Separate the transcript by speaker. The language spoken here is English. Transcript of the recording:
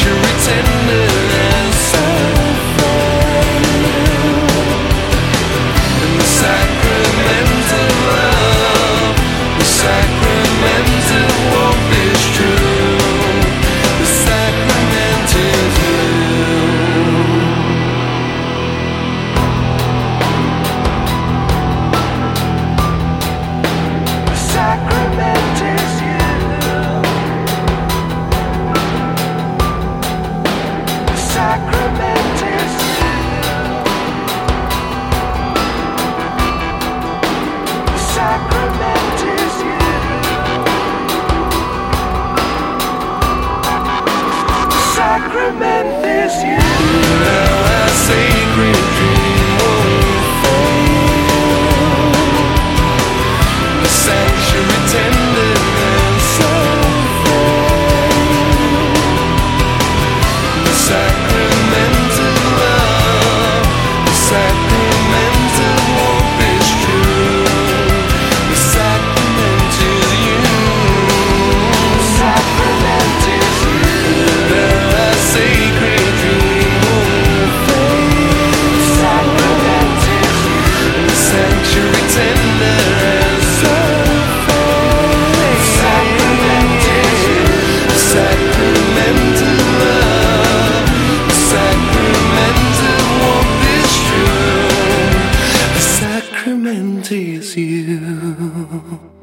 Speaker 1: sanctuary tender and soft, and the sacrament of love, the sacrament of warmth is true, the sacrament is you. The sacrament is you. The sacrament is you. The sacrament is you. The sacrament is you. Now our sacred dream won't fail. The sanctuary tender and soft, the sacrament of love, the sacrament of warmth is true, the sacrament is you. The sacrament is you. Now our sacred dream won't fail. The sacrament is you. The sanctuary tender and soft, the sacrament is you. The sacrament of love, the sacrament of warmth is true, the sacrament is you.